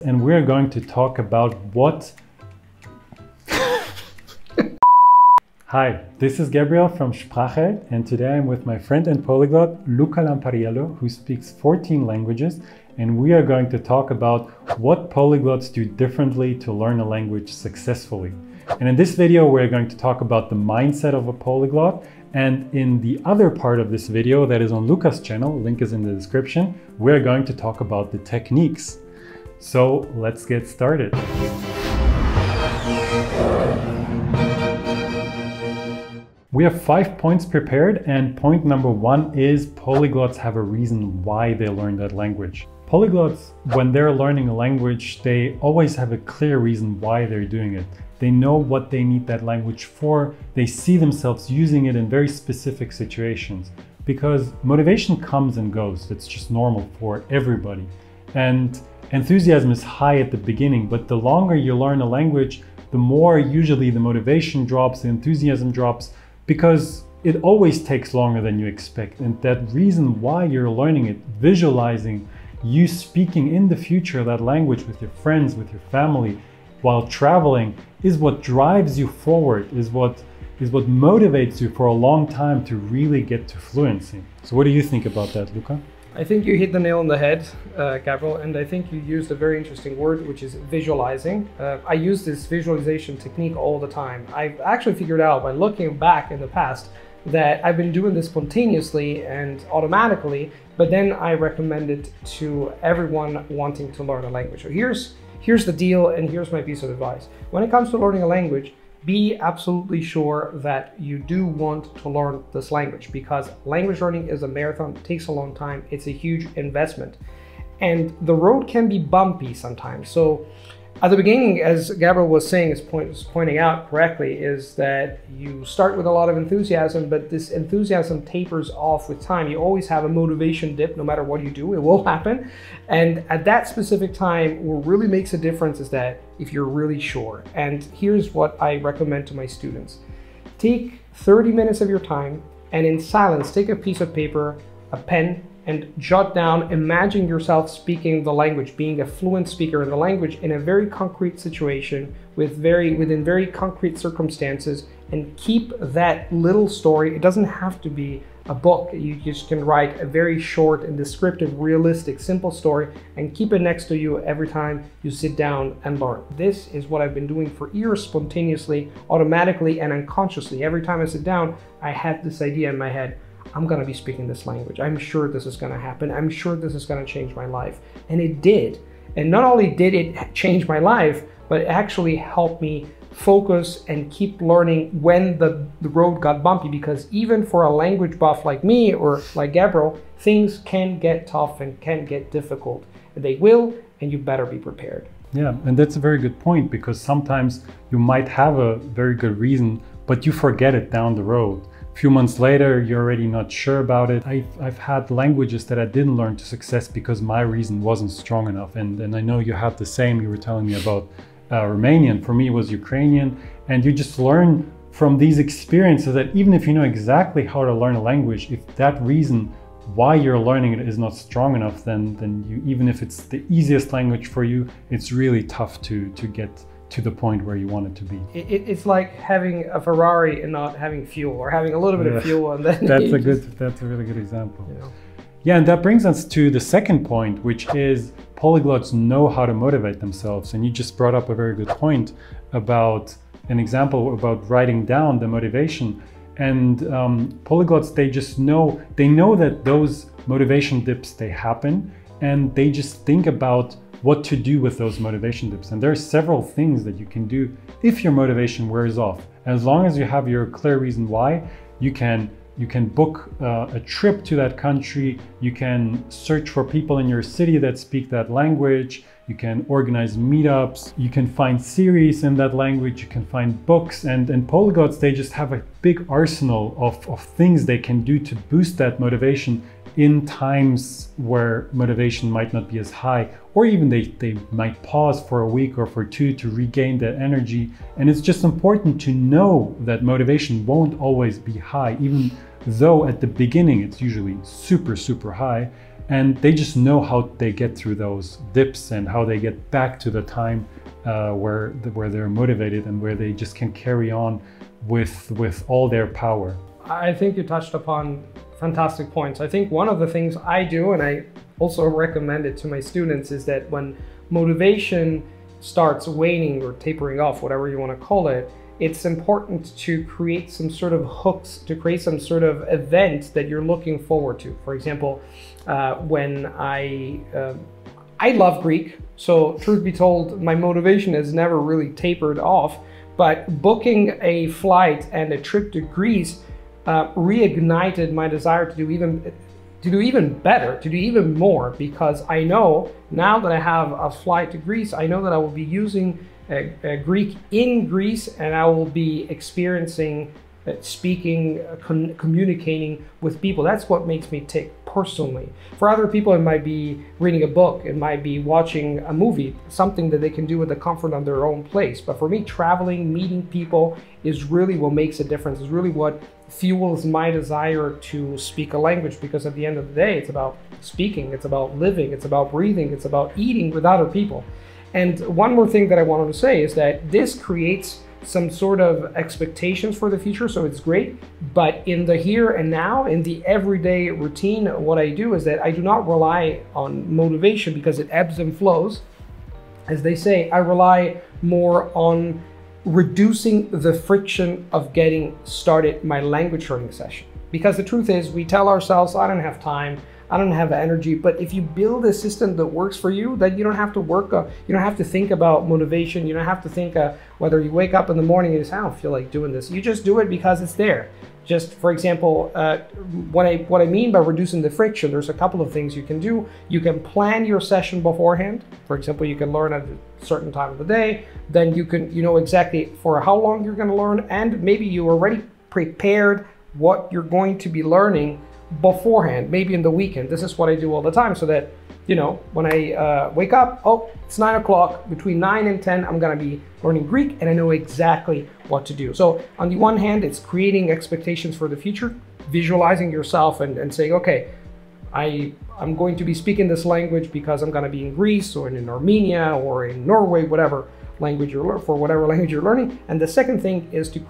And we're going to talk about what... Hi, this is Gabriel from Sprache, and today I'm with my friend and polyglot Luca Lampariello, who speaks 14 languages, and we are going to talk about what polyglots do differently to learn a language successfully. And in this video, we're going to talk about the mindset of a polyglot, and in the other part of this video that is on Luca's channel, link is in the description, we're going to talk about the techniques. So let's get started. We have 5 points prepared, and point number 1 is polyglots have a reason why they learn that language. Polyglots, when they're learning a language, they always have a clear reason why they're doing it. They know what they need that language for. They see themselves using it in very specific situations, because motivation comes and goes. It's just normal for everybody. And enthusiasm is high at the beginning, but the longer you learn a language, the more usually the motivation drops, the enthusiasm drops, because it always takes longer than you expect. And that reason why you're learning it, visualizing you speaking in the future that language with your friends, with your family, while traveling, is what drives you forward, is what motivates you for a long time to really get to fluency. So what do you think about that, Luca? I think you hit the nail on the head, Gabriel, and I think you used a very interesting word, which is visualizing. I use this visualization technique all the time. I've actually figured out by looking back in the past that I've been doing this spontaneously and automatically, but then I recommend it to everyone wanting to learn a language. So here's the deal, and here's my piece of advice. When it comes to learning a language, be absolutely sure that you do want to learn this language, because language learning is a marathon. It takes a long time. It's a huge investment, and the road can be bumpy sometimes. So at the beginning, as Gabriel was saying, is pointing out correctly, is that you start with a lot of enthusiasm, but this enthusiasm tapers off with time. You always have a motivation dip, no matter what you do, it will happen. And at that specific time, what really makes a difference is that if you're really sure. And here's what I recommend to my students. Take 30 minutes of your time, and in silence, take a piece of paper, a pen, and jot down, imagine yourself speaking the language, being a fluent speaker in the language in a very concrete situation within very concrete circumstances, and keep that little story. It doesn't have to be a book. You just can write a very short and descriptive, realistic, simple story and keep it next to you every time you sit down and learn. This is what I've been doing for years, spontaneously, automatically, and unconsciously. Every time I sit down, I had this idea in my head. I'm gonna be speaking this language. I'm sure this is gonna happen. I'm sure this is gonna change my life. And it did. And not only did it change my life, but it actually helped me focus and keep learning when the road got bumpy, because even for a language buff like me or like Gabriel, things can get tough and can get difficult. They will, and you better be prepared. Yeah, and that's a very good point, because sometimes you might have a very good reason, but you forget it down the road. A few months later, you're already not sure about it. I've had languages that I didn't learn to success because my reason wasn't strong enough. And I know you had the same. You were telling me about Romanian. For me, it was Ukrainian. And you just learn from these experiences that even if you know exactly how to learn a language, if that reason why you're learning it is not strong enough, then you, even if it's the easiest language for you, it's really tough to get to the point where you want it to be. It's like having a Ferrari and not having fuel, or having a little bit of fuel and then that's a really good example. You know. Yeah, and that brings us to the second point, which is polyglots know how to motivate themselves. And you just brought up a very good point about an example about writing down the motivation. And polyglots, they know that those motivation dips, they happen, and they just think about what to do with those motivation dips. And there are several things that you can do if your motivation wears off. As long as you have your clear reason why, you can book a trip to that country, you can search for people in your city that speak that language, you can organize meetups, you can find series in that language, you can find books, and polyglots, they just have a big arsenal of things they can do to boost that motivation in times where motivation might not be as high, or even they might pause for a week or for two to regain that energy. And it's just important to know that motivation won't always be high, even though at the beginning it's usually super high. and they just know how they get through those dips and how they get back to the time where they're motivated and where they just can carry on with all their power. I think you touched upon fantastic points. I think one of the things I do, and I also recommend it to my students, is that when motivation starts waning or tapering off, whatever you want to call it, it's important to create some sort of hooks, to create some sort of event that you're looking forward to. For example, when I love Greek, so truth be told, my motivation has never really tapered off, but booking a flight and a trip to Greece reignited my desire to do even better, to do even more, because I know now that I have a flight to Greece, I know that I will be using Greek in Greece, and I will be experiencing, speaking, communicating with people. That's what makes me tick personally. For other people, it might be reading a book, it might be watching a movie, something that they can do with the comfort of their own place. But for me, traveling, meeting people is really what makes a difference, is really what fuels my desire to speak a language, because at the end of the day, it's about speaking, it's about living, it's about breathing, it's about eating with other people. And one more thing that I wanted to say is that this creates some sort of expectations for the future, so it's great. But in the here and now, in the everyday routine, what I do is that I do not rely on motivation because it ebbs and flows. As they say, I rely more on reducing the friction of getting started my language learning session. Because the truth is, we tell ourselves, I don't have time, I don't have energy. But if you build a system that works for you, then you don't have to you don't have to think about motivation. You don't have to think whether you wake up in the morning and say, I don't feel like doing this. You just do it because it's there. Just for example, what I mean by reducing the friction, there's a couple of things you can do. You can plan your session beforehand. For example, you can learn at a certain time of the day. Then you know exactly for how long you're going to learn, and maybe you already prepared what you're going to be learning beforehand, maybe in the weekend. This is what I do all the time, so that, you know, when I wake up, oh, it's 9 o'clock, between 9 and 10, I'm gonna be learning Greek, and I know exactly what to do. So on the one hand, it's creating expectations for the future, visualizing yourself and saying, okay, I'm going to be speaking this language because I'm gonna be in Greece or in Armenia or in Norway, whatever language whatever language you're learning. And the second thing is to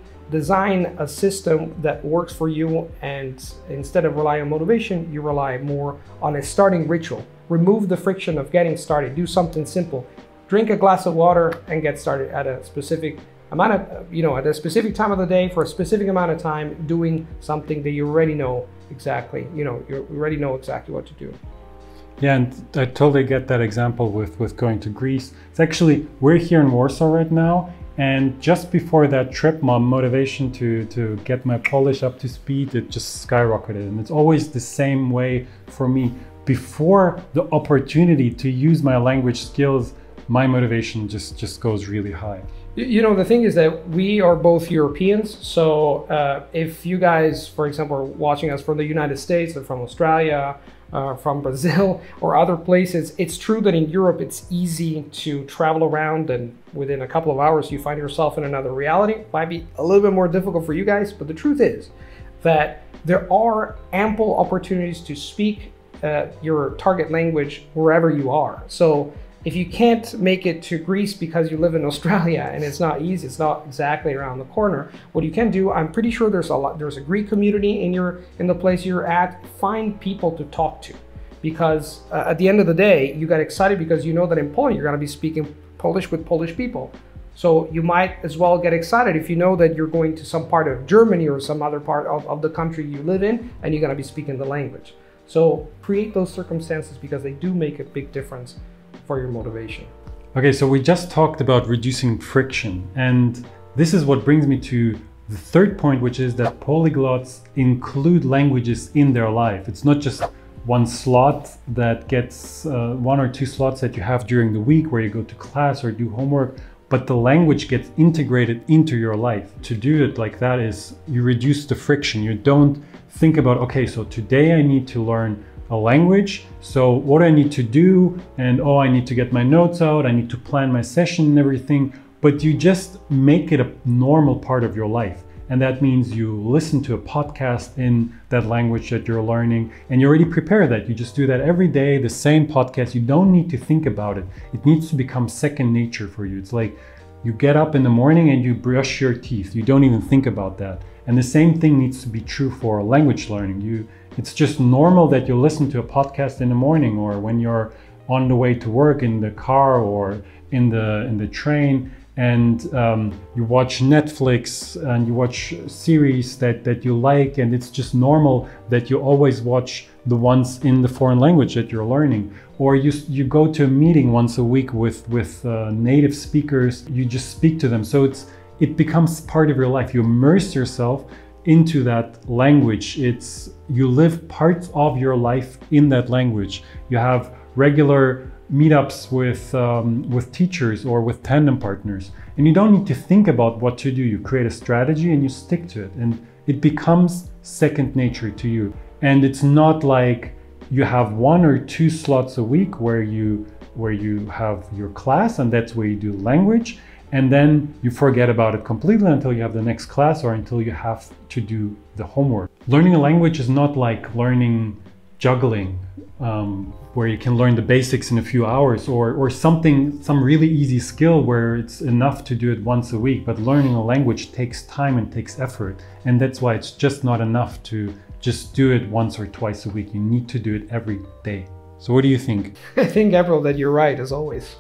design a system that works for you, and instead of relying on motivation, you rely more on a starting ritual. Remove the friction of getting started. Do something simple. Drink a glass of water and get started at a specific amount of, at a specific time of the day for a specific amount of time, doing something that you already know exactly, you already know exactly what to do. Yeah, and I totally get that example with going to Greece. It's actually, we're here in Warsaw right now, and just before that trip, my motivation to get my Polish up to speed, it just skyrocketed. And it's always the same way for me. Before the opportunity to use my language skills, my motivation just goes really high. The thing is that we are both Europeans. So if you guys, for example, are watching us from the United States or from Australia, from Brazil or other places, it's true that in Europe it's easy to travel around, and within a couple of hours you find yourself in another reality. It might be a little bit more difficult for you guys, but the truth is that there are ample opportunities to speak your target language wherever you are. So if you can't make it to Greece because you live in Australia and it's not easy, it's not exactly around the corner, what you can do, I'm pretty sure there's a Greek community in the place you're at. Find people to talk to, because at the end of the day, you got excited because you know that in Poland you're going to be speaking Polish with Polish people. So you might as well get excited if you know that you're going to some part of Germany or some other part of the country you live in, and you're going to be speaking the language. So create those circumstances, because they do make a big difference for your motivation. Okay, so we just talked about reducing friction, and this is what brings me to the third point, which is that polyglots include languages in their life. It's not just one slot that gets 1 or 2 slots that you have during the week where you go to class or do homework, but the language gets integrated into your life. To do it like that is you reduce the friction. You don't think about, okay, so today I need to learn a language, so what I need to do, and I need to get my notes out, I need to plan my session and everything, but you just make it a normal part of your life. And that means you listen to a podcast in that language that you're learning, and you already prepare that. You just do that every day, the same podcast. You don't need to think about it. It needs to become second nature for you. It's like you get up in the morning and you brush your teeth. You don't even think about that. And the same thing needs to be true for language learning. It's just normal that you listen to a podcast in the morning, or when you're on the way to work, in the car or in the train, and you watch Netflix and you watch series that you like, and it's just normal that you always watch the ones in the foreign language that you're learning. Or you go to a meeting once a week with native speakers, you just speak to them. So it becomes part of your life. You immerse yourself into that language. You live parts of your life in that language. You have regular meetups with teachers or with tandem partners, and you don't need to think about what to do. You create a strategy and you stick to it, and it becomes second nature to you. And it's not like you have 1 or 2 slots a week where you have your class and that's where you do language, and then you forget about it completely until you have the next class or until you have to do the homework. Learning a language is not like learning juggling, where you can learn the basics in a few hours, or some really easy skill where it's enough to do it once a week. But learning a language takes time and takes effort, and that's why it's just not enough to just do it once or twice a week. You need to do it every day. So what do you think? I think, Gabriel, that you're right, as always.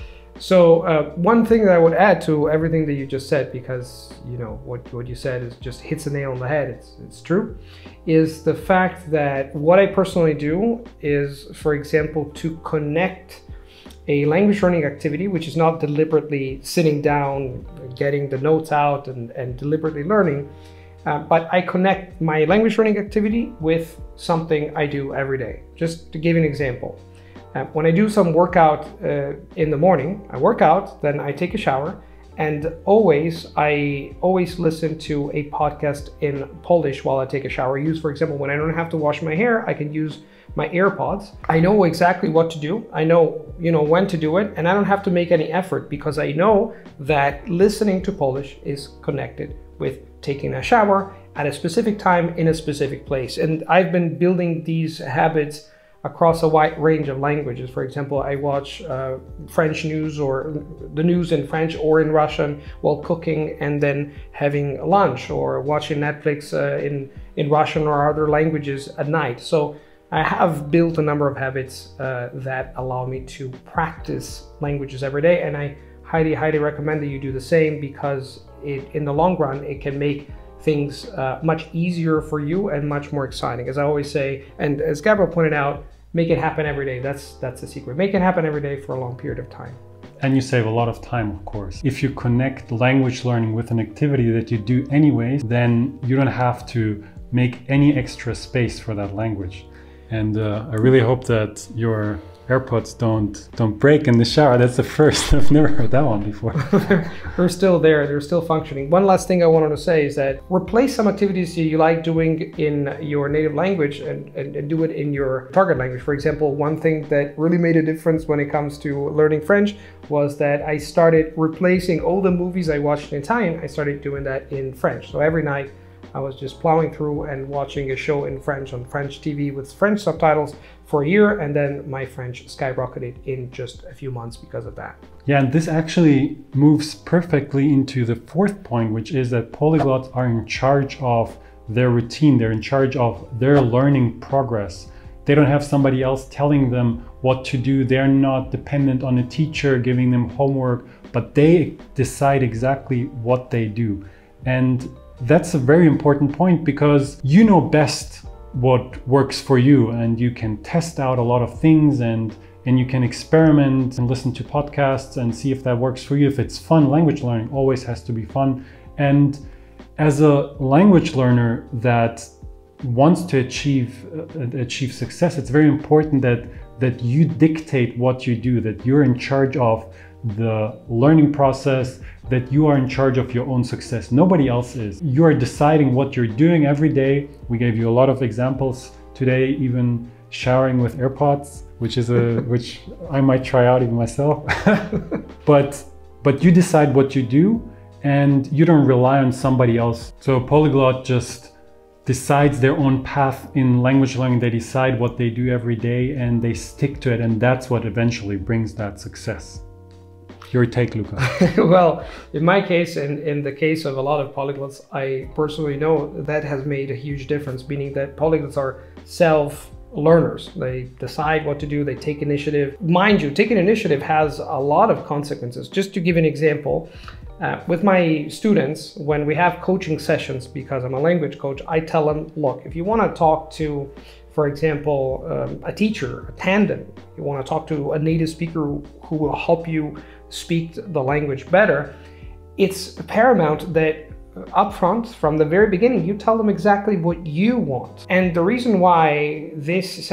So one thing that I would add to everything that you just said, because what you said just hits the nail on the head, it's true, is the fact that what I personally do is, for example, to connect a language learning activity, which is not deliberately sitting down, getting the notes out and deliberately learning, but I connect my language learning activity with something I do every day. Just to give you an example. When I do some workout in the morning, I work out, then I take a shower, and I always listen to a podcast in Polish while I take a shower. For example, when I don't have to wash my hair, I can use my AirPods. I know exactly what to do. I know, when to do it, and I don't have to make any effort, because I know that listening to Polish is connected with taking a shower at a specific time in a specific place. And I've been building these habits across a wide range of languages. For example, I watch French news, or the news in French or in Russian while cooking and then having lunch, or watching Netflix in Russian or other languages at night. So I have built a number of habits that allow me to practice languages every day, and I highly, highly recommend that you do the same, because in the long run, it can make things much easier for you and much more exciting. As I always say, and as Gabriel pointed out, make it happen every day. That's the secret. Make it happen every day for a long period of time. And you save a lot of time, of course. If you connect language learning with an activity that you do anyways, then you don't have to make any extra space for that language. And I really hope that your AirPods don't break in the shower. That's the first. I've never heard that one before. They're still there. They're still functioning. One last thing I wanted to say is that replace some activities that you like doing in your native language and do it in your target language. For example, one thing that really made a difference when it comes to learning French was that I started replacing all the movies I watched in Italian. I started doing that in French. So every night I was just plowing through and watching a show in French on French TV with French subtitles for a year, and then my French skyrocketed in just a few months because of that. Yeah, and this actually moves perfectly into the fourth point, which is that polyglots are in charge of their routine. They're in charge of their learning progress. They don't have somebody else telling them what to do. They're not dependent on a teacher giving them homework, but they decide exactly what they do. And that's a very important point, because you know best what works for you, and you can test out a lot of things, and you can experiment and listen to podcasts and see if that works for you. If it's fun, language learning always has to be fun. And as a language learner that wants to achieve success, it's very important that you dictate what you do, that you're in charge of the learning process, that you are in charge of your own success. Nobody else is. You are deciding what you're doing every day. We gave you a lot of examples today, even showering with AirPods, which I might try out even myself. But you decide what you do, and you don't rely on somebody else. So a polyglot just decides their own path in language learning. They decide what they do every day and they stick to it, and that's what eventually brings that success. Your take, Luca. Well, in my case, and in the case of a lot of polyglots, I personally know that has made a huge difference, meaning that polyglots are self-learners. They decide what to do, they take initiative. Mind you, taking initiative has a lot of consequences. Just to give an example, with my students, when we have coaching sessions, because I'm a language coach, I tell them, look, if you want to talk to, for example, a teacher, a tandem, you want to talk to a native speaker who will help you speak the language better, it's paramount that upfront, from the very beginning, you tell them exactly what you want. And the reason why this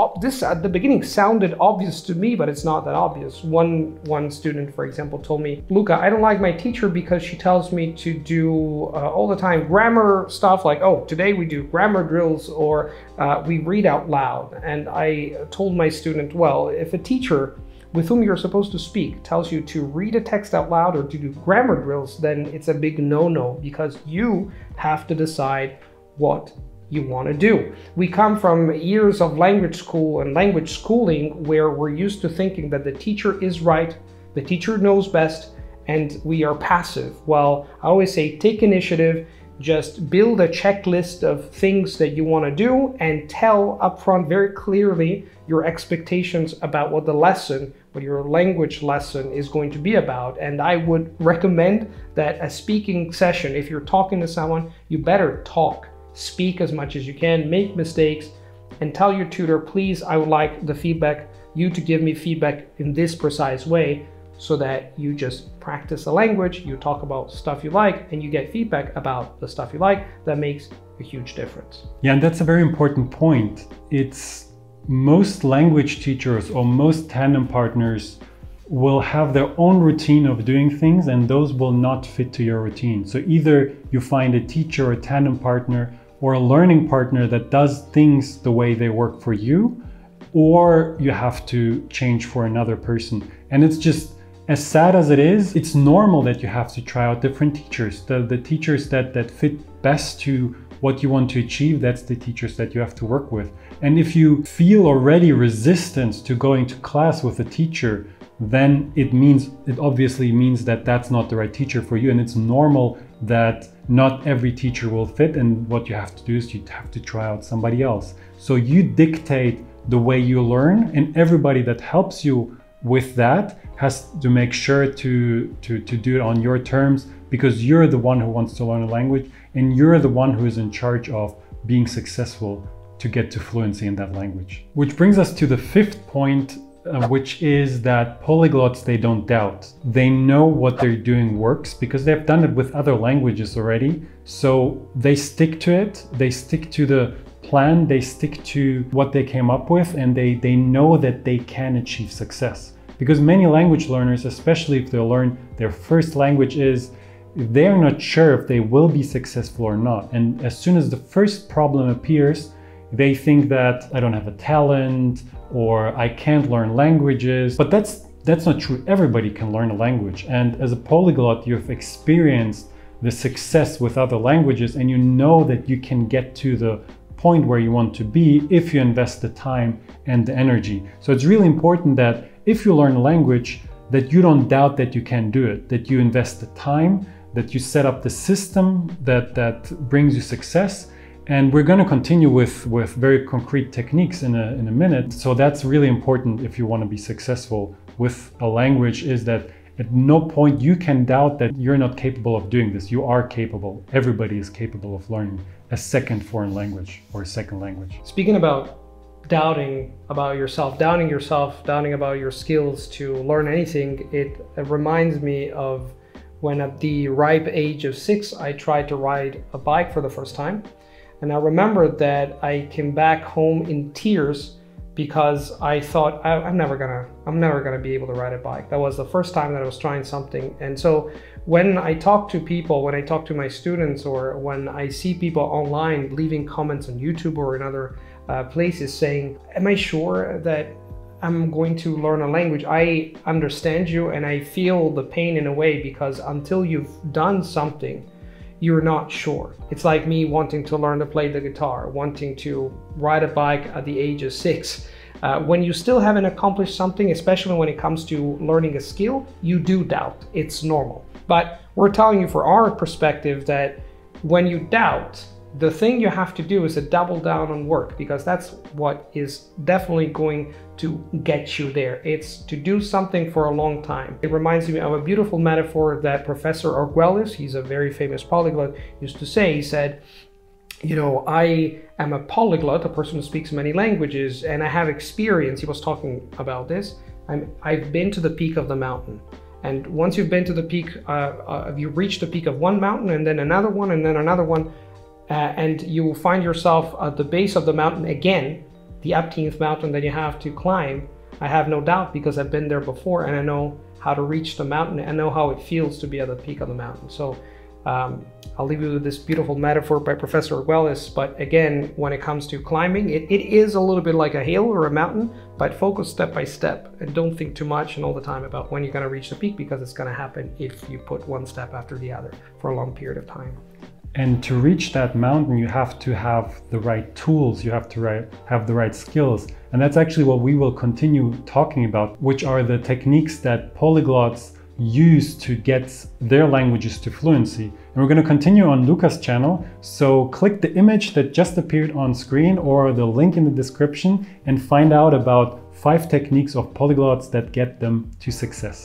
at the beginning sounded obvious to me, but it's not that obvious. One student, for example, told me, Luca, I don't like my teacher because she tells me to do all the time grammar stuff, like, oh, today we do grammar drills, or we read out loud. And I told my student, well, if a teacher with whom you're supposed to speak tells you to read a text out loud or to do grammar drills, then it's a big no-no, because you have to decide what you want to do. We come from years of language school and language schooling where we're used to thinking that the teacher is right, the teacher knows best, and we are passive. Well, I always say take initiative, just build a checklist of things that you want to do and tell upfront very clearly your expectations about what the lesson, what your language lesson is going to be about. And I would recommend that a speaking session, if you're talking to someone, you better talk, speak as much as you can, make mistakes, and tell your tutor, please, I would like you to give me feedback in this precise way, so that you just practice the language, you talk about stuff you like, and you get feedback about the stuff you like. That makes a huge difference. Yeah, and that's a very important point. It's most language teachers or most tandem partners will have their own routine of doing things, and those will not fit to your routine. So either you find a teacher or a tandem partner or a learning partner that does things the way they work for you, or you have to change for another person. And it's just, as sad as it is, it's normal that you have to try out different teachers. The teachers that fit best to what you want to achieve, that's the teachers that you have to work with. And if you feel already resistance to going to class with a teacher, then it obviously means that that's not the right teacher for you. And it's normal that not every teacher will fit. And what you have to do is you have to try out somebody else. So you dictate the way you learn, and everybody that helps you with that has to make sure to do it on your terms, because you're the one who wants to learn a language and you're the one who is in charge of being successful to get to fluency in that language. Which brings us to the fifth point, which is that polyglots, they don't doubt. They know what they're doing works because they've done it with other languages already. So they stick to it, they stick to the plan, they stick to what they came up with, and they know that they can achieve success. Because many language learners, especially if they learn their first language, they're not sure if they will be successful or not. And as soon as the first problem appears, they think that I don't have a talent or I can't learn languages. But that's not true. Everybody can learn a language. And as a polyglot, you've experienced the success with other languages, and you know that you can get to the point where you want to be if you invest the time and the energy. So it's really important that if you learn a language, that you don't doubt that you can do it, that you invest the time, that you set up the system that brings you success. And we're going to continue with very concrete techniques in a minute. So that's really important if you want to be successful with a language, is that at no point you can doubt that you're not capable of doing this. You are capable. Everybody is capable of learning a second foreign language or a second language. Speaking about doubting about yourself, doubting about your skills to learn anything, it reminds me of when at the ripe age of 6, I tried to ride a bike for the first time. And I remember that I came back home in tears because I thought I'm never gonna be able to ride a bike. That was the first time that I was trying something. And so when I talk to people, when I talk to my students, or when I see people online leaving comments on YouTube or in other places saying, am I sure that I'm going to learn a language, I understand you and I feel the pain in a way, because until you've done something, you're not sure. It's like me wanting to learn to play the guitar, wanting to ride a bike at the age of 6. When you still haven't accomplished something, especially when it comes to learning a skill, you do doubt. It's normal. But we're telling you, for our perspective, that when you doubt, the thing you have to do is to double down on work, because that's what is definitely going to get you there. It's to do something for a long time. It reminds me of a beautiful metaphor that Professor Arguelles, he's a very famous polyglot, used to say. He said, you know, I am a polyglot, a person who speaks many languages, and I have experience. He was talking about this. I've been to the peak of the mountain. And once you've been to the peak, you reach the peak of one mountain and then another one and then another one, and you will find yourself at the base of the mountain again, the 18th mountain that you have to climb. I have no doubt, because I've been there before and I know how to reach the mountain. I know how it feels to be at the peak of the mountain. So I'll leave you with this beautiful metaphor by Professor Arguelles. But again, when it comes to climbing, it is a little bit like a hill or a mountain, but focus step by step and don't think too much and all the time about when you're going to reach the peak, because it's going to happen if you put one step after the other for a long period of time. And to reach that mountain, you have to have the right tools, you have to have the right skills. And that's actually what we will continue talking about, which are the techniques that polyglots use to get their languages to fluency. And we're going to continue on Luca's channel. So click the image that just appeared on screen or the link in the description and find out about 5 techniques of polyglots that get them to success.